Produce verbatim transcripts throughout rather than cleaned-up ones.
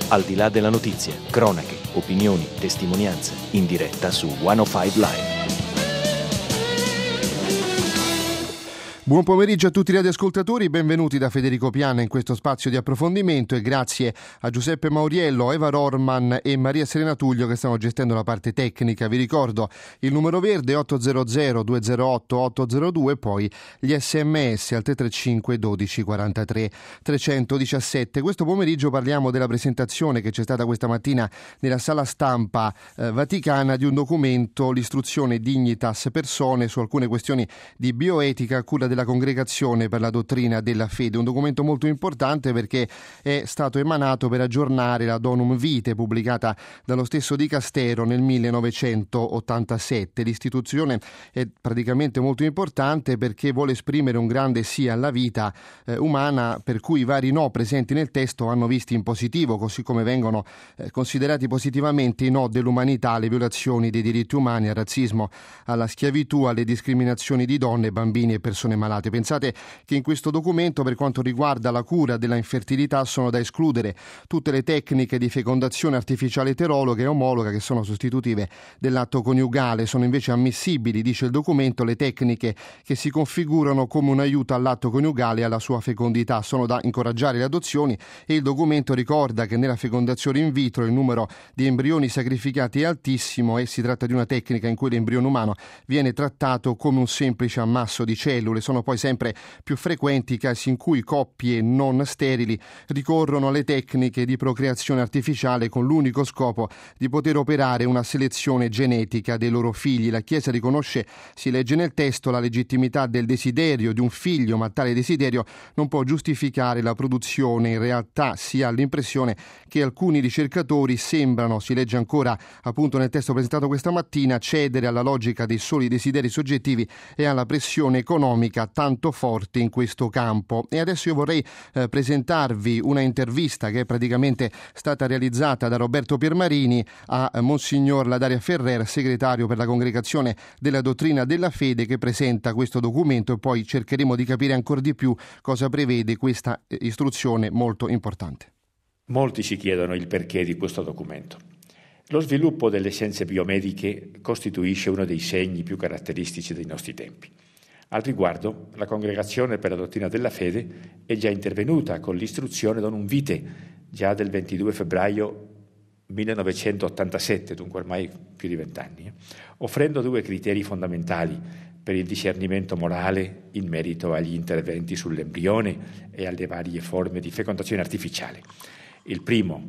Al di là della notizia, cronache, opinioni, testimonianze, in diretta su centocinque Live. Buon pomeriggio a tutti i radioascoltatori, benvenuti da Federico Piana in questo spazio di approfondimento e grazie a Giuseppe Mauriello, Eva Rorman e Maria Serena Tullio che stanno gestendo la parte tecnica. Vi ricordo il numero verde otto zero zero due zero otto otto zero due, poi gli sms al tre tre cinque dodici quarantatré trecentodiciassette. Questo pomeriggio parliamo della presentazione che c'è stata questa mattina nella sala stampa eh, vaticana di un documento, l'istruzione Dignitas Personae, su alcune questioni di bioetica a cura della Congregazione per la Dottrina della Fede, un documento molto importante perché è stato emanato per aggiornare la Donum Vitae pubblicata dallo stesso Dicastero nel millenovecentottantasette. L'istituzione è praticamente molto importante perché vuole esprimere un grande sì alla vita eh, umana, per cui i vari no presenti nel testo vanno visti in positivo, così come vengono eh, considerati positivamente i no dell'umanità, alle violazioni dei diritti umani, al razzismo, alla schiavitù, alle discriminazioni di donne, bambini e persone malate. Pensate che in questo documento, per quanto riguarda la cura della infertilità, sono da escludere tutte le tecniche di fecondazione artificiale eterologa e omologa che sono sostitutive dell'atto coniugale. Sono invece ammissibili, dice il documento, le tecniche che si configurano come un aiuto all'atto coniugale e alla sua fecondità. Sono da incoraggiare le adozioni e il documento ricorda che nella fecondazione in vitro il numero di embrioni sacrificati è altissimo e si tratta di una tecnica in cui l'embrione umano viene trattato come un semplice ammasso di cellule. Sono poi sempre più frequenti i casi in cui coppie non sterili ricorrono alle tecniche di procreazione artificiale con l'unico scopo di poter operare una selezione genetica dei loro figli. La Chiesa riconosce, si legge nel testo, la legittimità del desiderio di un figlio, ma tale desiderio non può giustificare la produzione. In realtà si ha l'impressione che alcuni ricercatori sembrano, si legge ancora appunto nel testo presentato questa mattina, cedere alla logica dei soli desideri soggettivi e alla pressione economica tanto forte in questo campo. E adesso io vorrei eh, presentarvi una intervista che è praticamente stata realizzata da Roberto Piermarini a eh, Monsignor Ladaria Ferrer, segretario per la Congregazione della Dottrina della Fede, che presenta questo documento, e poi cercheremo di capire ancora di più cosa prevede questa eh, istruzione molto importante. Molti ci chiedono il perché di questo documento. Lo sviluppo delle scienze biomediche costituisce uno dei segni più caratteristici dei nostri tempi. Al riguardo, la Congregazione per la Dottrina della Fede è già intervenuta con l'istruzione Donum Vitae, già del ventidue febbraio millenovecentottantasette, dunque ormai più di vent'anni, eh, offrendo due criteri fondamentali per il discernimento morale in merito agli interventi sull'embrione e alle varie forme di fecondazione artificiale. Il primo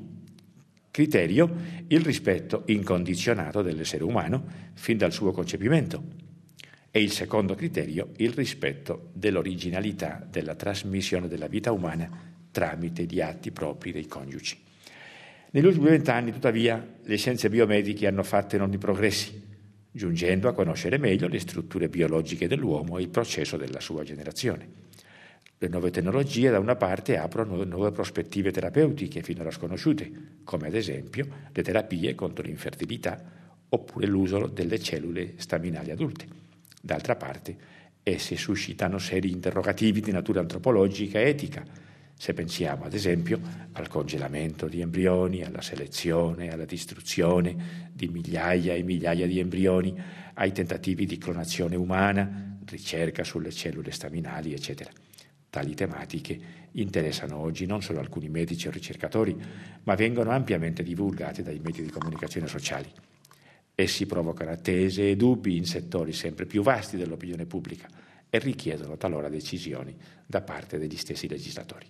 criterio, il rispetto incondizionato dell'essere umano fin dal suo concepimento. E il secondo criterio, il rispetto dell'originalità della trasmissione della vita umana tramite gli atti propri dei coniugi. Negli ultimi vent'anni, tuttavia, le scienze biomediche hanno fatto enormi progressi, giungendo a conoscere meglio le strutture biologiche dell'uomo e il processo della sua generazione. Le nuove tecnologie, da una parte, aprono nuove prospettive terapeutiche finora sconosciute, come ad esempio le terapie contro l'infertilità oppure l'uso delle cellule staminali adulte. D'altra parte, esse suscitano seri interrogativi di natura antropologica e etica, se pensiamo ad esempio al congelamento di embrioni, alla selezione, alla distruzione di migliaia e migliaia di embrioni, ai tentativi di clonazione umana, ricerca sulle cellule staminali, eccetera. Tali tematiche interessano oggi non solo alcuni medici o ricercatori, ma vengono ampiamente divulgate dai mezzi di comunicazione sociali. Essi provocano attese e dubbi in settori sempre più vasti dell'opinione pubblica e richiedono talora decisioni da parte degli stessi legislatori.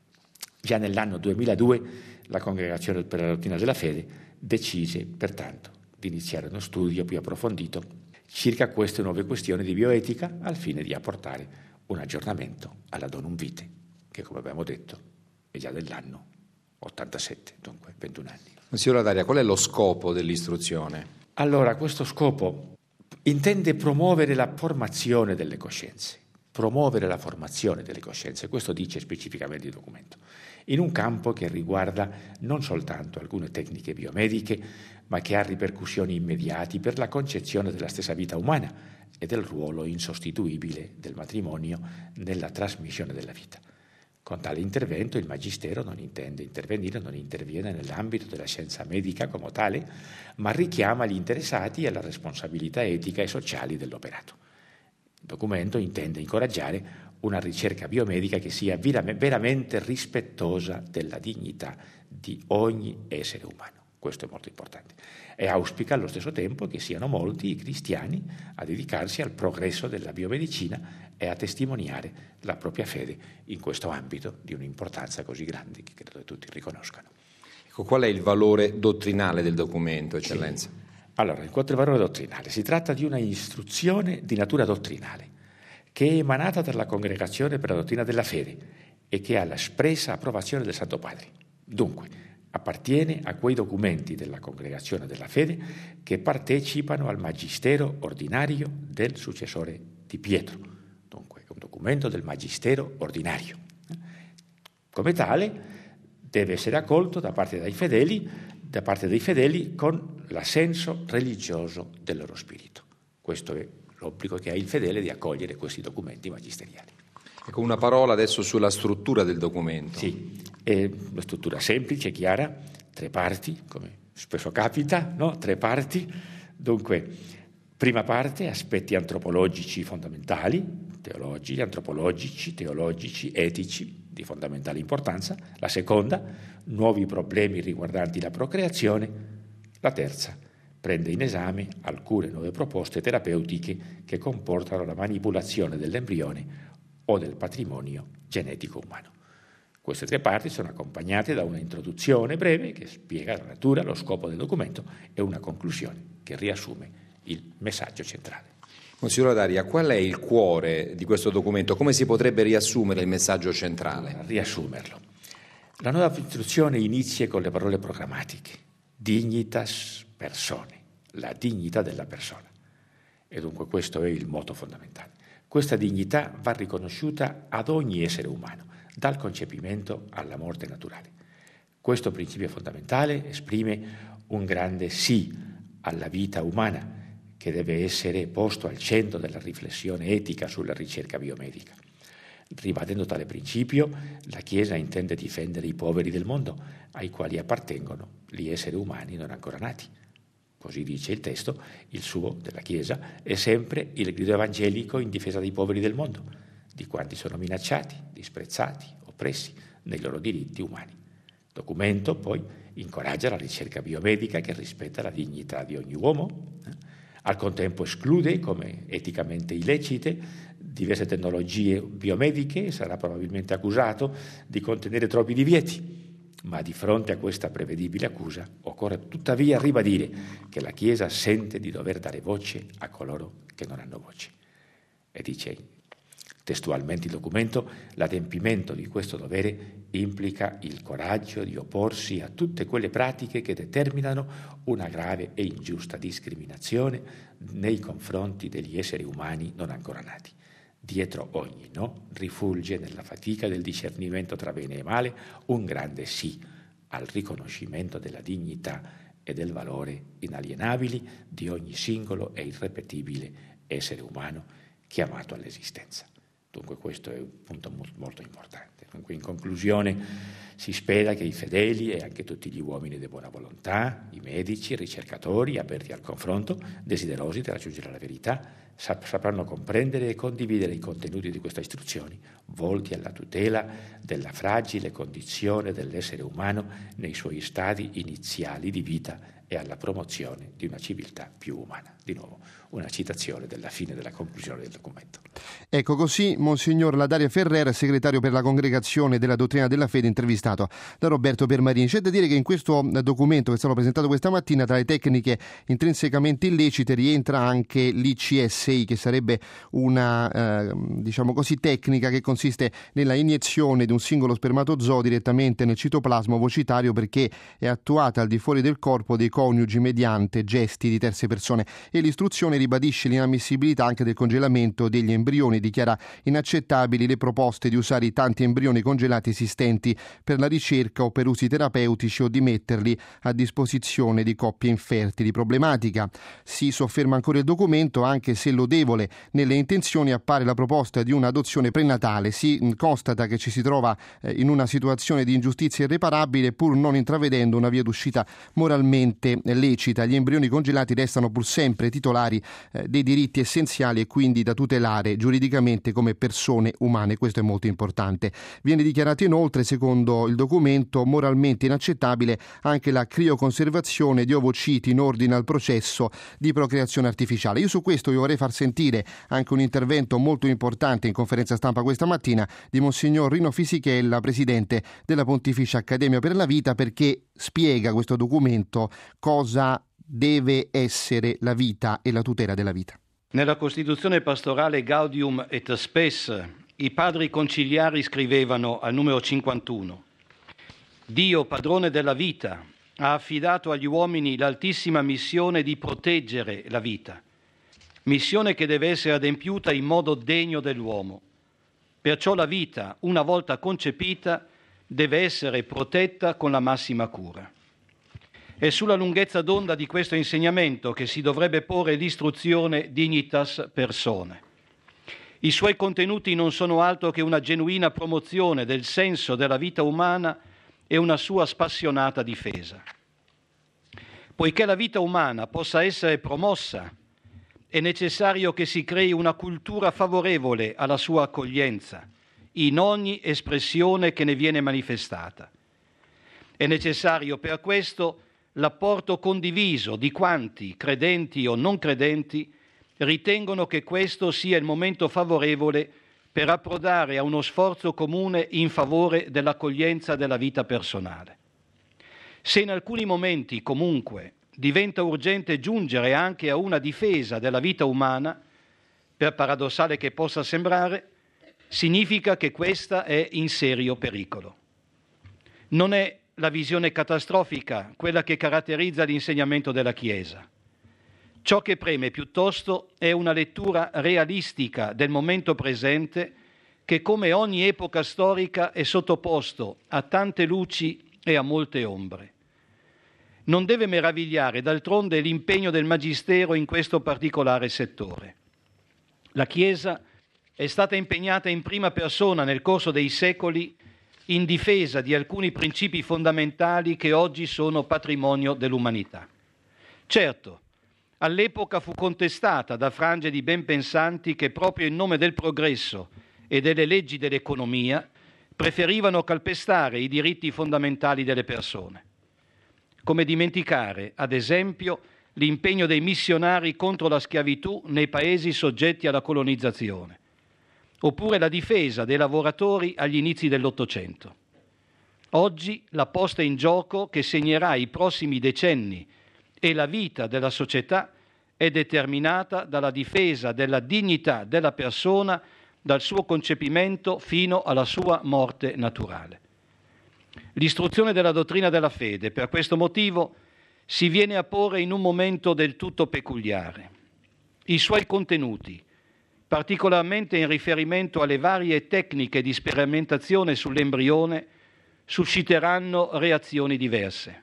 Già nell'anno duemiladue la Congregazione per la Dottrina della Fede decise, pertanto, di iniziare uno studio più approfondito circa queste nuove questioni di bioetica al fine di apportare un aggiornamento alla Donum Vitae, che, come abbiamo detto, è già dell'anno ottantasette, dunque ventuno anni. Monsignor Ladaria, qual è lo scopo dell'istruzione? Allora, questo scopo intende promuovere la formazione delle coscienze, promuovere la formazione delle coscienze, questo dice specificamente il documento, in un campo che riguarda non soltanto alcune tecniche biomediche, ma che ha ripercussioni immediate per la concezione della stessa vita umana e del ruolo insostituibile del matrimonio nella trasmissione della vita. Con tale intervento il Magistero non intende intervenire, non interviene nell'ambito della scienza medica come tale, ma richiama gli interessati alla responsabilità etica e sociali dell'operato. Il documento intende incoraggiare una ricerca biomedica che sia veramente rispettosa della dignità di ogni essere umano. Questo è molto importante. E auspica allo stesso tempo che siano molti i cristiani a dedicarsi al progresso della biomedicina e a testimoniare la propria fede in questo ambito di un'importanza così grande che credo che tutti riconoscano. Ecco, qual è il valore dottrinale del documento, Eccellenza? Sì. Allora, in quanto al valore dottrinale, si tratta di una istruzione di natura dottrinale che è emanata dalla Congregazione per la Dottrina della Fede e che ha l'espressa approvazione del Santo Padre. Dunque, appartiene a quei documenti della Congregazione della Fede che partecipano al magistero ordinario del successore di Pietro. Dunque, è un documento del magistero ordinario. Come tale, deve essere accolto da parte dei fedeli, da parte dei fedeli con l'assenso religioso del loro spirito. Questo è l'obbligo che ha il fedele di accogliere questi documenti magisteriali. Ecco, una parola adesso sulla struttura del documento. Sì, è una struttura semplice, chiara, tre parti, come spesso capita, no? Tre parti. Dunque, prima parte, aspetti antropologici fondamentali, teologici, antropologici, teologici, etici, di fondamentale importanza. La seconda, nuovi problemi riguardanti la procreazione. La terza, prende in esame alcune nuove proposte terapeutiche che comportano la manipolazione dell'embrione o del patrimonio genetico umano. Queste tre parti sono accompagnate da una introduzione breve che spiega la natura, lo scopo del documento e una conclusione che riassume il messaggio centrale. Monsignor Daria, qual è il cuore di questo documento? Come si potrebbe riassumere il messaggio centrale? Riassumerlo. La nuova istruzione inizia con le parole programmatiche: dignitas persone, la dignità della persona. E dunque questo è il motto fondamentale. Questa dignità va riconosciuta ad ogni essere umano, dal concepimento alla morte naturale. Questo principio fondamentale esprime un grande sì alla vita umana, che deve essere posto al centro della riflessione etica sulla ricerca biomedica. Ribadendo tale principio, la Chiesa intende difendere i poveri del mondo, ai quali appartengono gli esseri umani non ancora nati. Così dice il testo, il suo della Chiesa è sempre il grido evangelico in difesa dei poveri del mondo, di quanti sono minacciati, disprezzati, oppressi nei loro diritti umani. Il documento poi incoraggia la ricerca biomedica che rispetta la dignità di ogni uomo, eh? Al contempo esclude come eticamente illecite diverse tecnologie biomediche e sarà probabilmente accusato di contenere troppi divieti. Ma di fronte a questa prevedibile accusa occorre tuttavia ribadire che la Chiesa sente di dover dare voce a coloro che non hanno voce. E dice testualmente il documento: l'adempimento di questo dovere implica il coraggio di opporsi a tutte quelle pratiche che determinano una grave e ingiusta discriminazione nei confronti degli esseri umani non ancora nati. Dietro ogni no rifulge nella fatica del discernimento tra bene e male un grande sì al riconoscimento della dignità e del valore inalienabili di ogni singolo e irrepetibile essere umano chiamato all'esistenza. Dunque questo è un punto molto importante. Dunque in conclusione si spera che i fedeli e anche tutti gli uomini di buona volontà, i medici, i ricercatori, aperti al confronto, desiderosi di raggiungere la verità, sapranno comprendere e condividere i contenuti di queste istruzioni, volti alla tutela della fragile condizione dell'essere umano nei suoi stadi iniziali di vita e alla promozione di una civiltà più umana. Di nuovo, una citazione della fine della conclusione del documento. Ecco, così Monsignor Ladaria Ferrer, segretario per la Congregazione della Dottrina della Fede, intervistato da Roberto Permarini. C'è da dire che in questo documento che è stato presentato questa mattina, tra le tecniche intrinsecamente illecite rientra anche l'I C S I, che sarebbe una eh, diciamo così tecnica che consiste nella iniezione di un singolo spermatozoo direttamente nel citoplasma ovocitario, perché è attuata al di fuori del corpo dei coniugi mediante gesti di terze persone, e l'istruzione ribadisce l'inammissibilità anche del congelamento degli embrioni, dichiara inaccettabili le proposte di usare i tanti embrioni embrioni congelati esistenti per la ricerca o per usi terapeutici o di metterli a disposizione di coppie infertili. Problematica. Si sofferma ancora il documento, anche se lodevole nelle intenzioni appare la proposta di un'adozione prenatale. Si constata che ci si trova in una situazione di ingiustizia irreparabile, pur non intravedendo una via d'uscita moralmente lecita. Gli embrioni congelati restano pur sempre titolari eh, dei diritti essenziali e quindi da tutelare giuridicamente come persone umane. Questo è molto importante. Viene dichiarato inoltre, secondo il documento, moralmente inaccettabile anche la crioconservazione di ovociti in ordine al processo di procreazione artificiale. Io su questo vi vorrei far sentire anche un intervento molto importante in conferenza stampa questa mattina di Monsignor Rino Fisichella, presidente della Pontificia Accademia per la Vita, perché spiega questo documento cosa deve essere la vita e la tutela della vita. Nella Costituzione pastorale Gaudium et Spes i padri conciliari scrivevano al numero cinquantuno: Dio, padrone della vita, ha affidato agli uomini l'altissima missione di proteggere la vita, missione che deve essere adempiuta in modo degno dell'uomo. Perciò la vita, una volta concepita, deve essere protetta con la massima cura. È sulla lunghezza d'onda di questo insegnamento che si dovrebbe porre l'istruzione Dignitas Personae. I suoi contenuti non sono altro che una genuina promozione del senso della vita umana e una sua spassionata difesa. Poiché la vita umana possa essere promossa, è necessario che si crei una cultura favorevole alla sua accoglienza in ogni espressione che ne viene manifestata. È necessario per questo l'apporto condiviso di quanti, credenti o non credenti, ritengono che questo sia il momento favorevole per approdare a uno sforzo comune in favore dell'accoglienza della vita personale. Se in alcuni momenti, comunque, diventa urgente giungere anche a una difesa della vita umana, per paradossale che possa sembrare, significa che questa è in serio pericolo. Non è la visione catastrofica quella che caratterizza l'insegnamento della Chiesa. Ciò che preme piuttosto è una lettura realistica del momento presente che, come ogni epoca storica, è sottoposto a tante luci e a molte ombre. Non deve meravigliare d'altronde l'impegno del Magistero in questo particolare settore. La Chiesa è stata impegnata in prima persona nel corso dei secoli in difesa di alcuni principi fondamentali che oggi sono patrimonio dell'umanità. Certo, all'epoca fu contestata da frange di ben pensanti che proprio in nome del progresso e delle leggi dell'economia preferivano calpestare i diritti fondamentali delle persone. Come dimenticare, ad esempio, l'impegno dei missionari contro la schiavitù nei paesi soggetti alla colonizzazione, oppure la difesa dei lavoratori agli inizi dell'Ottocento. Oggi la posta in gioco che segnerà i prossimi decenni e la vita della società è determinata dalla difesa della dignità della persona dal suo concepimento fino alla sua morte naturale. L'istruzione della dottrina della fede, per questo motivo, si viene a porre in un momento del tutto peculiare. I suoi contenuti, particolarmente in riferimento alle varie tecniche di sperimentazione sull'embrione, susciteranno reazioni diverse.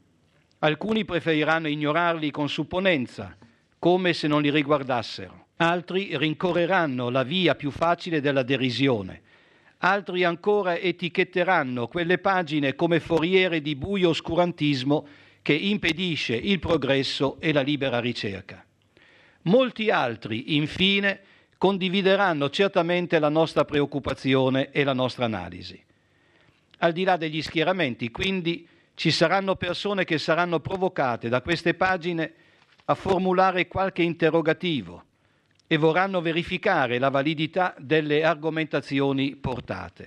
Alcuni preferiranno ignorarli con supponenza, come se non li riguardassero. Altri rincorreranno la via più facile della derisione. Altri ancora etichetteranno quelle pagine come foriere di buio oscurantismo che impedisce il progresso e la libera ricerca. Molti altri, infine, condivideranno certamente la nostra preoccupazione e la nostra analisi. Al di là degli schieramenti, quindi, ci saranno persone che saranno provocate da queste pagine a formulare qualche interrogativo e vorranno verificare la validità delle argomentazioni portate.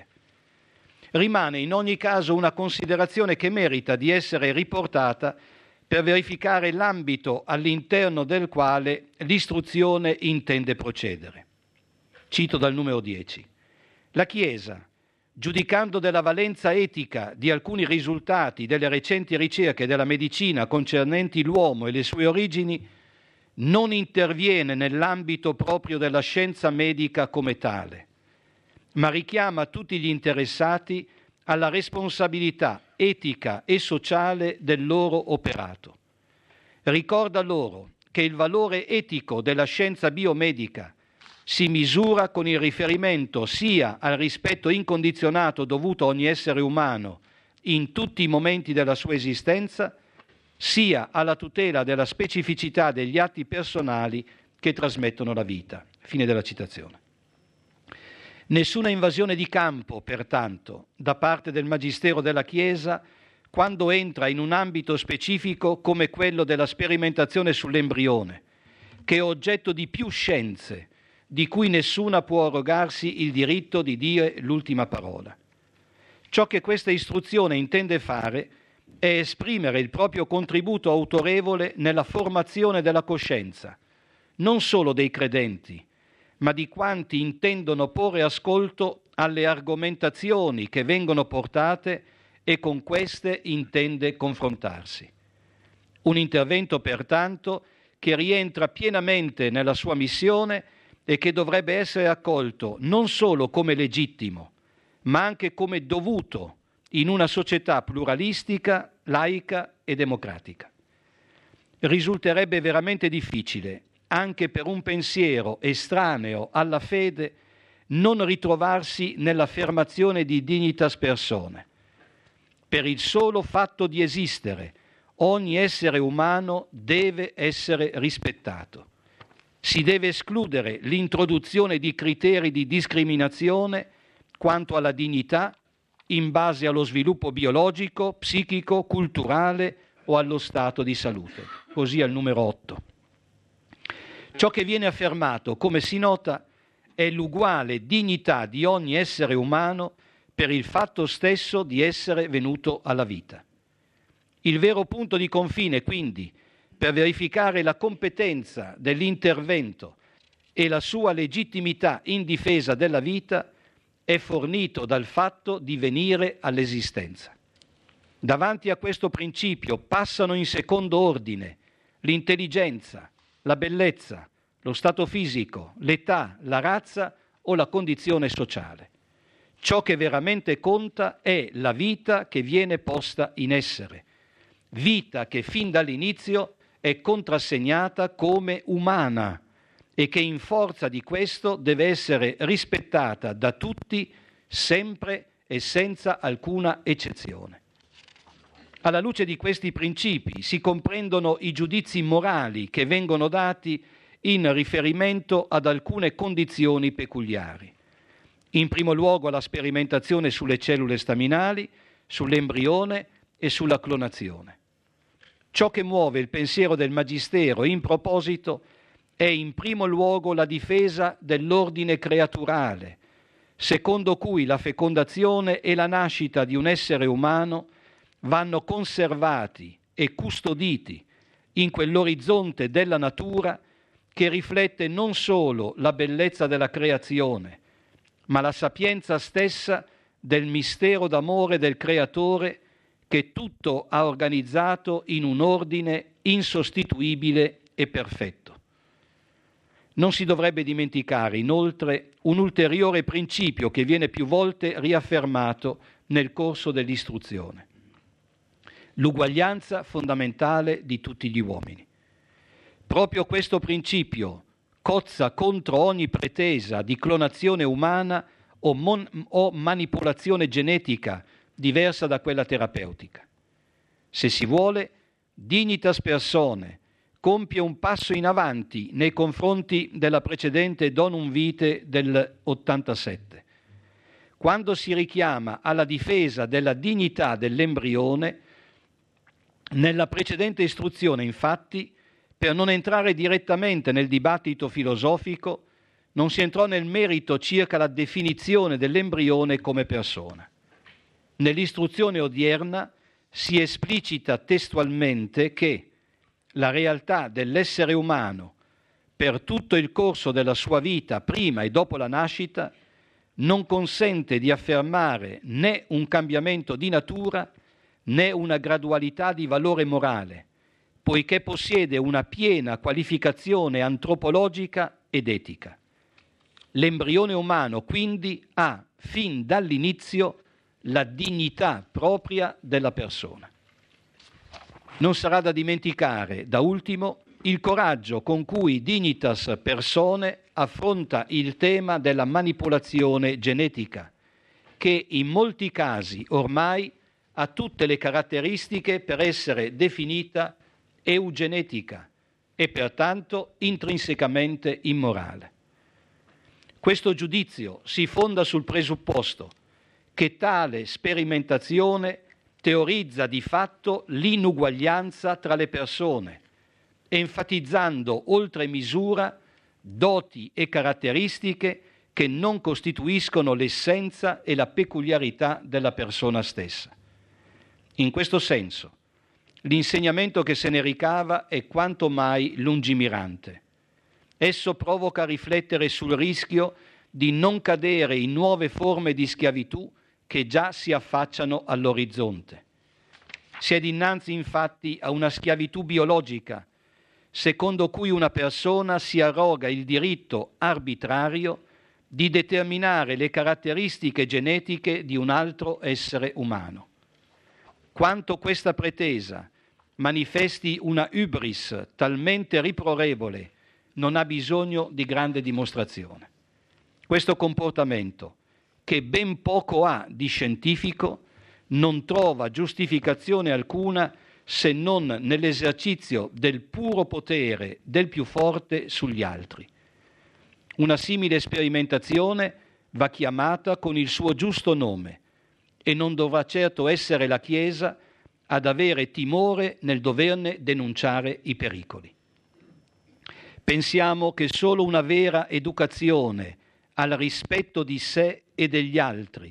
Rimane in ogni caso una considerazione che merita di essere riportata per verificare l'ambito all'interno del quale l'istruzione intende procedere. Cito dal numero dieci. La Chiesa, giudicando della valenza etica di alcuni risultati delle recenti ricerche della medicina concernenti l'uomo e le sue origini, non interviene nell'ambito proprio della scienza medica come tale. ma richiama tutti gli interessati alla responsabilità etica e sociale del loro operato. Ricorda loro che il valore etico della scienza biomedica si misura con il riferimento sia al rispetto incondizionato dovuto a ogni essere umano in tutti i momenti della sua esistenza, sia alla tutela della specificità degli atti personali che trasmettono la vita. Fine della citazione. Nessuna invasione di campo, pertanto, da parte del Magistero della Chiesa quando entra in un ambito specifico come quello della sperimentazione sull'embrione, che è oggetto di più scienze, di cui nessuna può arrogarsi il diritto di dire l'ultima parola. Ciò che questa istruzione intende fare è esprimere il proprio contributo autorevole nella formazione della coscienza, non solo dei credenti, ma di quanti intendono porre ascolto alle argomentazioni che vengono portate e con queste intende confrontarsi. Un intervento, pertanto, che rientra pienamente nella sua missione e che dovrebbe essere accolto non solo come legittimo, ma anche come dovuto in una società pluralistica, laica e democratica. Risulterebbe veramente difficile, anche per un pensiero estraneo alla fede, non ritrovarsi nell'affermazione di dignitas persone. Per il solo fatto di esistere, ogni essere umano deve essere rispettato. Si deve escludere l'introduzione di criteri di discriminazione quanto alla dignità in base allo sviluppo biologico, psichico, culturale o allo stato di salute. Così al numero otto. Ciò che viene affermato, come si nota, è l'uguale dignità di ogni essere umano per il fatto stesso di essere venuto alla vita. Il vero punto di confine, quindi, per verificare la competenza dell'intervento e la sua legittimità in difesa della vita, è fornito dal fatto di venire all'esistenza. Davanti a questo principio passano in secondo ordine l'intelligenza, la bellezza, lo stato fisico, l'età, la razza o la condizione sociale. Ciò che veramente conta è la vita che viene posta in essere, vita che fin dall'inizio è contrassegnata come umana e che in forza di questo deve essere rispettata da tutti, sempre e senza alcuna eccezione. Alla luce di questi principi si comprendono i giudizi morali che vengono dati in riferimento ad alcune condizioni peculiari. In primo luogo alla sperimentazione sulle cellule staminali, sull'embrione e sulla clonazione. Ciò che muove il pensiero del Magistero in proposito è in primo luogo la difesa dell'ordine creaturale, secondo cui la fecondazione e la nascita di un essere umano vanno conservati e custoditi in quell'orizzonte della natura che riflette non solo la bellezza della creazione, ma la sapienza stessa del mistero d'amore del Creatore che tutto ha organizzato in un ordine insostituibile e perfetto. Non si dovrebbe dimenticare, inoltre, un ulteriore principio che viene più volte riaffermato nel corso dell'istruzione: l'uguaglianza fondamentale di tutti gli uomini. Proprio questo principio cozza contro ogni pretesa di clonazione umana o, mon- o manipolazione genetica diversa da quella terapeutica. Se si vuole, dignitas persone compie un passo in avanti nei confronti della precedente Donum Vitae del ottantasette. Quando si richiama alla difesa della dignità dell'embrione, nella precedente istruzione, infatti, per non entrare direttamente nel dibattito filosofico, non si entrò nel merito circa la definizione dell'embrione come persona. Nell'istruzione odierna si esplicita testualmente che la realtà dell'essere umano per tutto il corso della sua vita, prima e dopo la nascita, non consente di affermare né un cambiamento di natura né una gradualità di valore morale, poiché possiede una piena qualificazione antropologica ed etica. L'embrione umano quindi ha fin dall'inizio la dignità propria della persona. Non sarà da dimenticare, da ultimo, il coraggio con cui Dignitas Persone affronta il tema della manipolazione genetica, che in molti casi ormai ha tutte le caratteristiche per essere definita eugenetica e pertanto intrinsecamente immorale. Questo giudizio si fonda sul presupposto che tale sperimentazione teorizza di fatto l'inuguaglianza tra le persone, enfatizzando oltre misura doti e caratteristiche che non costituiscono l'essenza e la peculiarità della persona stessa. In questo senso, l'insegnamento che se ne ricava è quanto mai lungimirante. Esso provoca a riflettere sul rischio di non cadere in nuove forme di schiavitù che già si affacciano all'orizzonte. Si è dinanzi infatti a una schiavitù biologica, secondo cui una persona si arroga il diritto arbitrario di determinare le caratteristiche genetiche di un altro essere umano. Quanto questa pretesa manifesti una hubris talmente riprovevole non ha bisogno di grande dimostrazione. Questo comportamento, che ben poco ha di scientifico, non trova giustificazione alcuna se non nell'esercizio del puro potere del più forte sugli altri. Una simile sperimentazione va chiamata con il suo giusto nome e non dovrà certo essere la Chiesa ad avere timore nel doverne denunciare i pericoli. Pensiamo che solo una vera educazione al rispetto di sé e degli altri,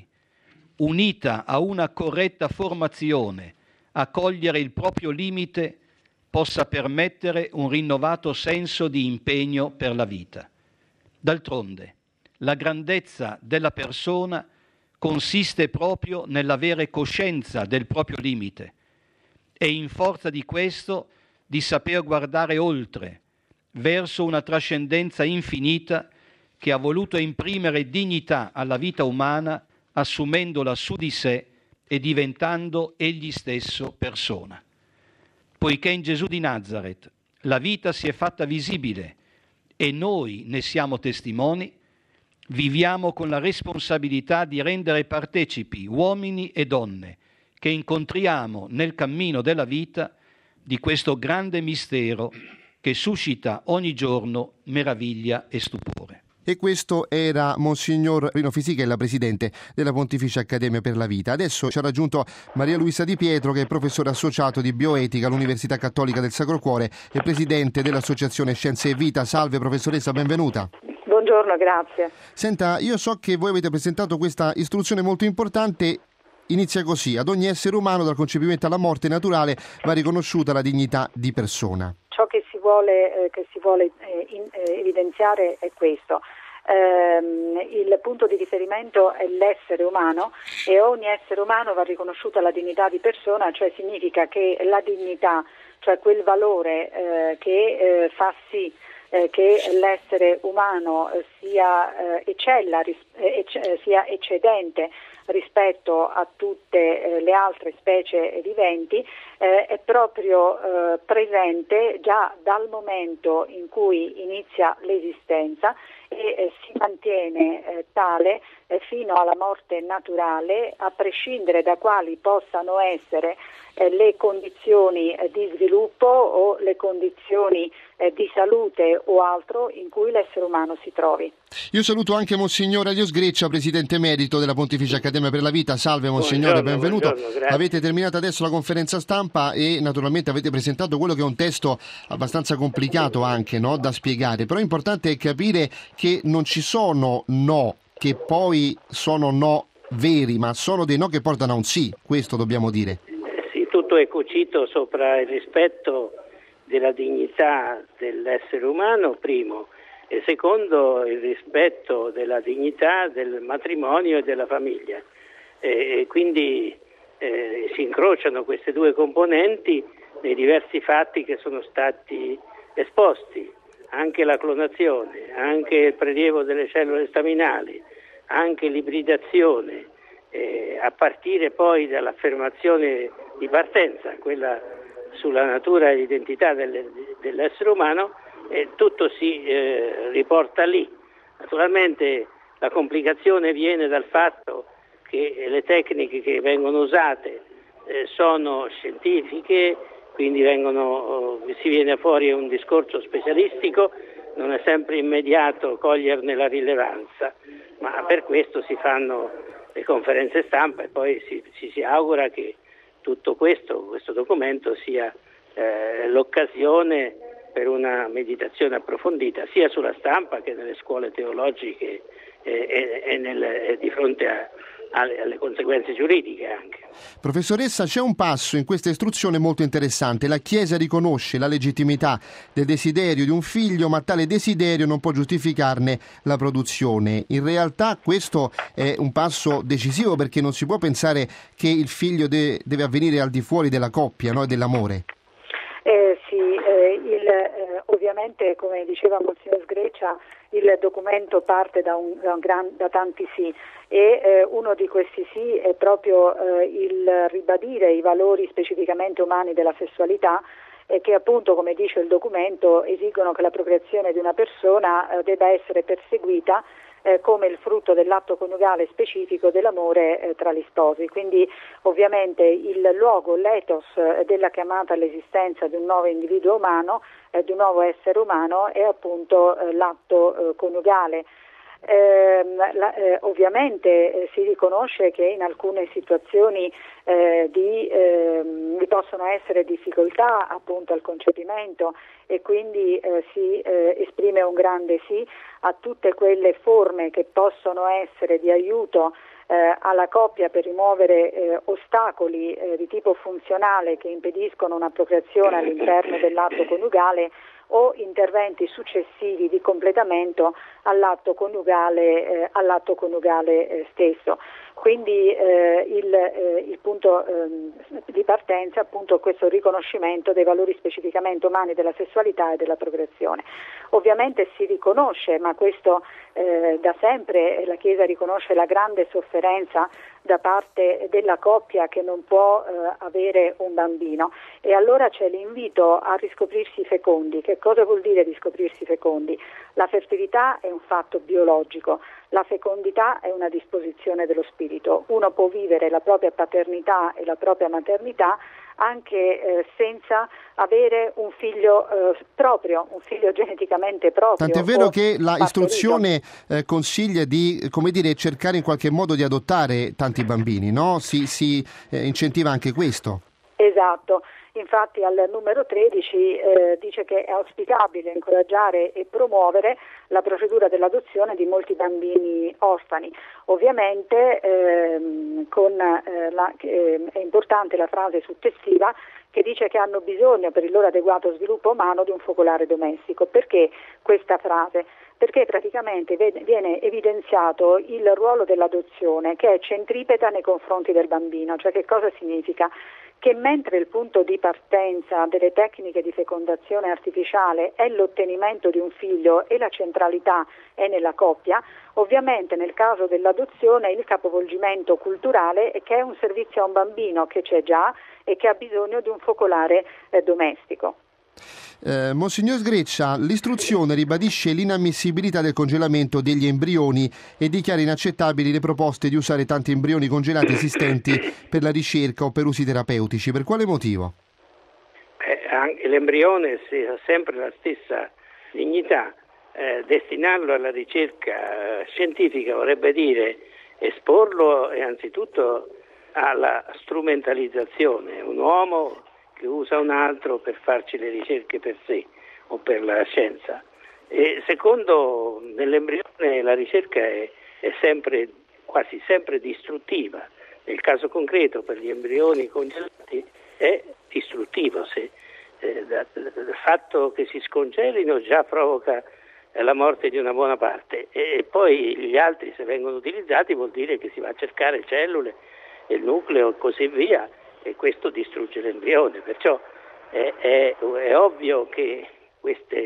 unita a una corretta formazione a cogliere il proprio limite, possa permettere un rinnovato senso di impegno per la vita. D'altronde, la grandezza della persona consiste proprio nell'avere coscienza del proprio limite e in forza di questo di saper guardare oltre, verso una trascendenza infinita che ha voluto imprimere dignità alla vita umana assumendola su di sé e diventando egli stesso persona. Poiché in Gesù di Nazaret la vita si è fatta visibile e noi ne siamo testimoni, viviamo con la responsabilità di rendere partecipi uomini e donne che incontriamo nel cammino della vita di questo grande mistero che suscita ogni giorno meraviglia e stupore. E questo era Monsignor Rino Fisichella, presidente della Pontificia Accademia per la Vita. Adesso ci ha raggiunto Maria Luisa Di Pietro, che è professore associato di bioetica all'Università Cattolica del Sacro Cuore e presidente dell'Associazione Scienze e Vita. Salve professoressa, benvenuta. Buongiorno, grazie. Senta, io so che voi avete presentato questa istruzione molto importante. Inizia così: ad ogni essere umano, dal concepimento alla morte naturale, va riconosciuta la dignità di persona. Ciò che si vuole, eh, che si vuole eh, in, eh, evidenziare è questo. Ehm, il punto di riferimento è l'essere umano e ogni essere umano va riconosciuta la dignità di persona, cioè significa che la dignità, cioè quel valore eh, che eh, fa sì eh, che l'essere umano eh, sia, eh, eccella, ris- eh, ecc- sia eccedente rispetto a tutte eh, le altre specie viventi, eh, è proprio eh, presente già dal momento in cui inizia l'esistenza e eh, si mantiene eh, tale eh, fino alla morte naturale, a prescindere da quali possano essere eh, le condizioni eh, di sviluppo o le condizioni eh, di salute o altro in cui l'essere umano si trovi. Io saluto anche Monsignor Elio Sgreccia, presidente emerito della Pontificia Accademia per la Vita. Salve Monsignore, buongiorno, benvenuto. Buongiorno, avete terminato adesso la conferenza stampa e naturalmente avete presentato quello che è un testo abbastanza complicato anche, no, da spiegare, però è importante capire che non ci sono no che poi sono no veri, ma sono dei no che portano a un sì, questo dobbiamo dire. Sì, tutto è cucito sopra il rispetto della dignità dell'essere umano, primo, e secondo il rispetto della dignità del matrimonio e della famiglia. E, e quindi eh, si incrociano queste due componenti nei diversi fatti che sono stati esposti. anche la clonazione, anche il prelievo delle cellule staminali, anche l'ibridazione, eh, a partire poi dall'affermazione di partenza, quella sulla natura e l'identità delle, dell'essere umano, eh, tutto si eh, riporta lì. Naturalmente la complicazione viene dal fatto che le tecniche che vengono usate eh, sono scientifiche, quindi vengono, si viene fuori un discorso specialistico, non è sempre immediato coglierne la rilevanza, ma per questo si fanno le conferenze stampa e poi si, si, si augura che tutto questo, questo documento sia eh, l'occasione per una meditazione approfondita sia sulla stampa che nelle scuole teologiche e, e, e, nel, e di fronte a Alle, alle conseguenze giuridiche anche. Professoressa, c'è un passo in questa istruzione molto interessante. La Chiesa riconosce la legittimità del desiderio di un figlio, ma tale desiderio non può giustificarne la produzione. In realtà questo è un passo decisivo, perché non si può pensare che il figlio de- deve avvenire al di fuori della coppia, no? E dell'amore. Eh, sì, eh, il, eh, ovviamente, come diceva Monsignor Sgreccia, il documento parte da, un, da, un gran, da tanti sì e eh, uno di questi sì è proprio eh, il ribadire i valori specificamente umani della sessualità, e che appunto, come dice il documento, esigono che la procreazione di una persona eh, debba essere perseguita eh, come il frutto dell'atto coniugale specifico dell'amore eh, tra gli sposi. Quindi ovviamente il luogo, l'ethos eh, della chiamata all'esistenza di un nuovo individuo umano, eh, di un nuovo essere umano, è appunto eh, l'atto eh, coniugale. Eh, la, eh, ovviamente eh, si riconosce che in alcune situazioni eh, di, eh, vi possono essere difficoltà appunto al concepimento, e quindi eh, si eh, esprime un grande sì a tutte quelle forme che possono essere di aiuto eh, alla coppia per rimuovere eh, ostacoli eh, di tipo funzionale che impediscono una procreazione all'interno dell'atto coniugale, o interventi successivi di completamento all'atto coniugale, eh, all'atto coniugale eh, stesso. Quindi eh, il, eh, il punto eh, di partenza è appunto questo riconoscimento dei valori specificamente umani della sessualità e della procreazione. Ovviamente si riconosce, ma questo eh, da sempre la Chiesa riconosce la grande sofferenza da parte della coppia che non può eh, avere un bambino, e allora c'è l'invito a riscoprirsi fecondi. Che cosa vuol dire riscoprirsi fecondi? La fertilità è un fatto biologico, la fecondità è una disposizione dello spirito. Uno può vivere la propria paternità e la propria maternità anche eh, senza avere un figlio eh, proprio, un figlio geneticamente proprio. Tant'è vero che la istruzione eh, consiglia di, come dire, cercare in qualche modo di adottare tanti bambini, no? Si, si eh, incentiva anche questo. Esatto. Infatti al numero tredici eh, dice che è auspicabile incoraggiare e promuovere la procedura dell'adozione di molti bambini orfani. Ovviamente ehm, con, eh, la, eh, è importante la frase successiva che dice che hanno bisogno per il loro adeguato sviluppo umano di un focolare domestico. Perché questa frase? Perché praticamente viene evidenziato il ruolo dell'adozione, che è centripeta nei confronti del bambino. Cioè, che cosa significa? Che mentre il punto di partenza delle tecniche di fecondazione artificiale è l'ottenimento di un figlio e la centralità è nella coppia, ovviamente nel caso dell'adozione il capovolgimento culturale è che è un servizio a un bambino che c'è già e che ha bisogno di un focolare eh, domestico. Eh, Monsignor Sgreccia, l'istruzione ribadisce l'inammissibilità del congelamento degli embrioni e dichiara inaccettabili le proposte di usare tanti embrioni congelati esistenti per la ricerca o per usi terapeutici. Per quale motivo? Eh, anche l'embrione ha sempre la stessa dignità. Eh, destinarlo alla ricerca scientifica vorrebbe dire esporlo innanzitutto alla strumentalizzazione. Un uomo che usa un altro per farci le ricerche per sé o per la scienza. E secondo, nell'embrione la ricerca è, è sempre, quasi sempre distruttiva. Nel caso concreto per gli embrioni congelati è distruttivo. Se, eh, da, da, il fatto che si scongelino già provoca eh, la morte di una buona parte, e, e poi gli altri, se vengono utilizzati, vuol dire che si va a cercare cellule, il nucleo e così via, e questo distrugge l'embrione. Perciò è, è, è ovvio che queste,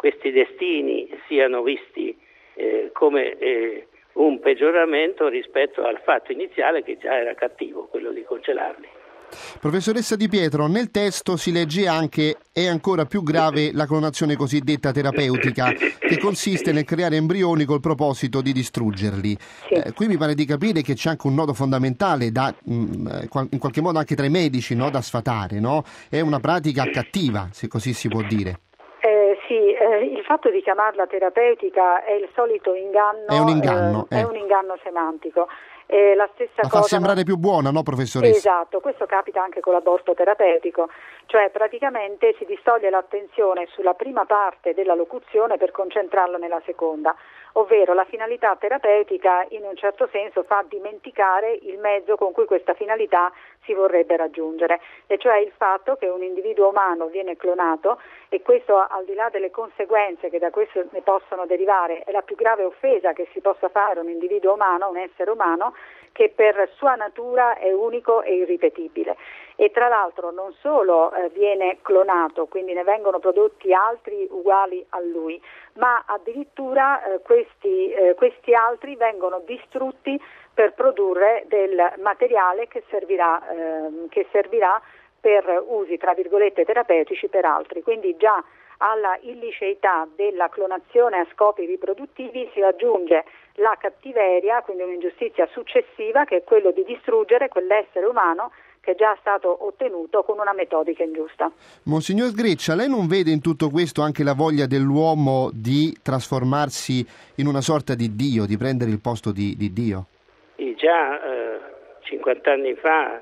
questi destini siano visti eh, come eh, un peggioramento rispetto al fatto iniziale che già era cattivo, quello di congelarli. Professoressa Di Pietro, nel testo si legge anche è ancora più grave la clonazione cosiddetta terapeutica, che consiste nel creare embrioni col proposito di distruggerli. Sì. Eh, qui mi pare di capire che c'è anche un nodo fondamentale da, mh, in qualche modo anche tra i medici, no? Da sfatare, no? È una pratica cattiva, se così si può dire. Eh, sì, eh, il fatto di chiamarla terapeutica è il solito inganno, è un inganno, eh, eh. è un inganno semantico. Eh, la stessa la cosa fa sembrare non... più buona, no, professoressa? Esatto, questo capita anche con l'aborto terapeutico, cioè praticamente si distoglie l'attenzione sulla prima parte della locuzione per concentrarla nella seconda, ovvero la finalità terapeutica in un certo senso fa dimenticare il mezzo con cui questa finalità si vorrebbe raggiungere, e cioè il fatto che un individuo umano viene clonato, e questo, al di là delle conseguenze che da questo ne possono derivare, è la più grave offesa che si possa fare a un individuo umano, un essere umano, che per sua natura è unico e irripetibile. E tra l'altro non solo eh, viene clonato, quindi ne vengono prodotti altri uguali a lui, ma addirittura eh, questi, eh, questi altri vengono distrutti per produrre del materiale che servirà, eh, che servirà per usi, tra virgolette, terapeutici per altri. Quindi già alla illiceità della clonazione a scopi riproduttivi si aggiunge la cattiveria, quindi un'ingiustizia successiva, che è quello di distruggere quell'essere umano che è già stato ottenuto con una metodica ingiusta. Monsignor Sgreccia, lei non vede in tutto questo anche la voglia dell'uomo di trasformarsi in una sorta di Dio, di prendere il posto di, di Dio? E già eh, cinquanta anni fa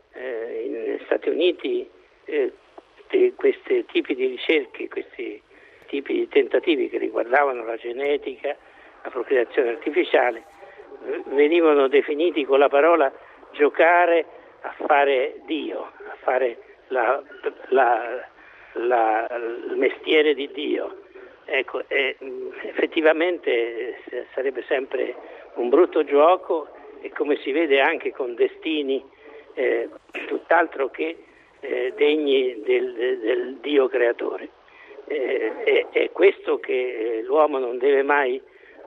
eh, negli Stati Uniti eh, de, questi tipi di ricerche, questi tipi di tentativi che riguardavano la genetica, la procreazione artificiale, eh, venivano definiti con la parola giocare a fare Dio, a fare la, la, la, il mestiere di Dio. Ecco, e, effettivamente sarebbe sempre un brutto gioco, e come si vede anche con destini eh, tutt'altro che eh, degni del, del Dio creatore. Eh, è, è questo che l'uomo non deve mai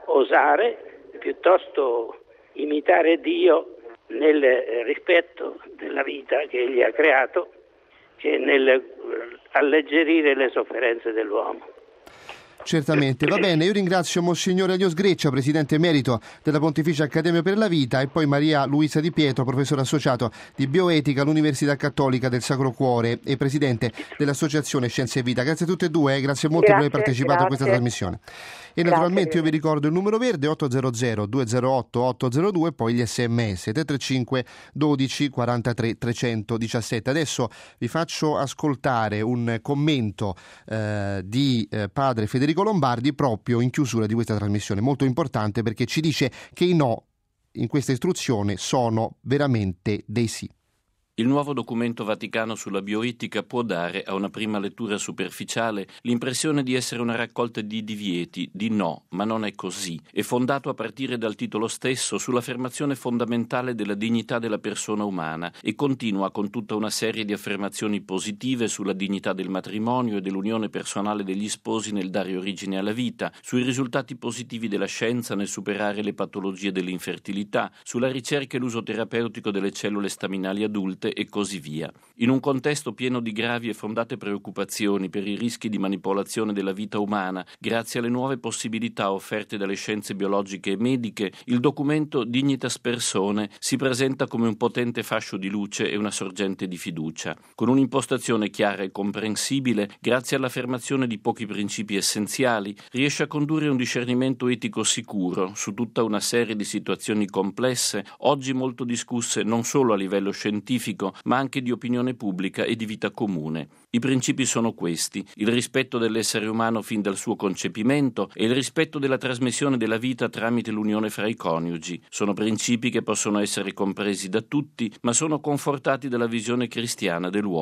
osare, piuttosto imitare Dio nel rispetto della vita che egli ha creato, che nel alleggerire le sofferenze dell'uomo. Certamente, va bene, io ringrazio Monsignor Elio Sgreccia, Presidente Emerito della Pontificia Accademia per la Vita, e poi Maria Luisa Di Pietro, Professore Associato di Bioetica all'Università Cattolica del Sacro Cuore e Presidente dell'Associazione Scienze e Vita. Grazie a tutte e due, eh, grazie molto grazie, per aver partecipato grazie. a questa trasmissione. E Grazie, naturalmente io vi ricordo il numero verde otto zero zero due zero otto otto zero due, poi gli sms tre tre cinque dodici quarantatré trecentodiciassette. Adesso vi faccio ascoltare un commento eh, di eh, padre Federico Lombardi proprio in chiusura di questa trasmissione, molto importante perché ci dice che i no in questa istruzione sono veramente dei sì. Il nuovo documento vaticano sulla bioetica può dare, a una prima lettura superficiale, l'impressione di essere una raccolta di divieti, di no, ma non è così. È fondato a partire dal titolo stesso sull'affermazione fondamentale della dignità della persona umana e continua con tutta una serie di affermazioni positive sulla dignità del matrimonio e dell'unione personale degli sposi nel dare origine alla vita, sui risultati positivi della scienza nel superare le patologie dell'infertilità, sulla ricerca e l'uso terapeutico delle cellule staminali adulte e così via. In un contesto pieno di gravi e fondate preoccupazioni per i rischi di manipolazione della vita umana, grazie alle nuove possibilità offerte dalle scienze biologiche e mediche, il documento Dignitas Personae si presenta come un potente fascio di luce e una sorgente di fiducia. Con un'impostazione chiara e comprensibile, grazie all'affermazione di pochi principi essenziali, riesce a condurre un discernimento etico sicuro su tutta una serie di situazioni complesse, oggi molto discusse non solo a livello scientifico, ma anche di opinione pubblica e di vita comune. I principi sono questi: il rispetto dell'essere umano fin dal suo concepimento e il rispetto della trasmissione della vita tramite l'unione fra i coniugi. Sono principi che possono essere compresi da tutti, ma sono confortati dalla visione cristiana dell'uomo.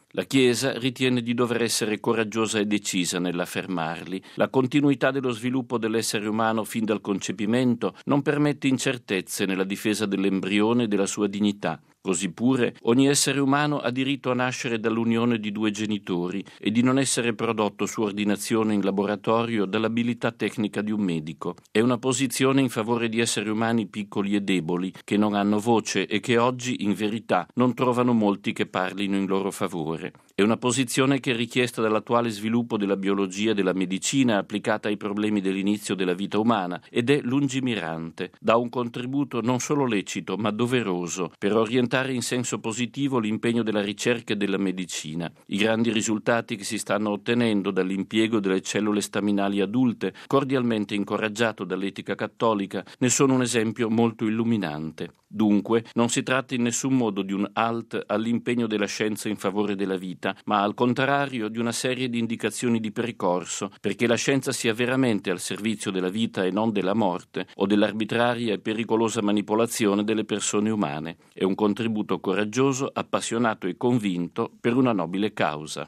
La Chiesa ritiene di dover essere coraggiosa e decisa nell'affermarli. La continuità dello sviluppo dell'essere umano fin dal concepimento non permette incertezze nella difesa dell'embrione e della sua dignità. Così pure ogni essere umano ha diritto a nascere dall'unione di due genitori e di non essere prodotto su ordinazione in laboratorio dall'abilità tecnica di un medico. È una posizione in favore di esseri umani piccoli e deboli, che non hanno voce e che oggi, in verità, non trovano molti che parlino in loro favore. È una posizione che è richiesta dall'attuale sviluppo della biologia e della medicina applicata ai problemi dell'inizio della vita umana ed è lungimirante, dà un contributo non solo lecito ma doveroso per orientare in senso positivo l'impegno della ricerca e della medicina. I grandi risultati che si stanno ottenendo dall'impiego delle cellule staminali adulte, cordialmente incoraggiato dall'etica cattolica, ne sono un esempio molto illuminante. Dunque, non si tratta in nessun modo di un halt all'impegno della scienza in favore della vita, ma al contrario di una serie di indicazioni di percorso perché la scienza sia veramente al servizio della vita e non della morte o dell'arbitraria e pericolosa manipolazione delle persone umane. È un contributo coraggioso, appassionato e convinto per una nobile causa.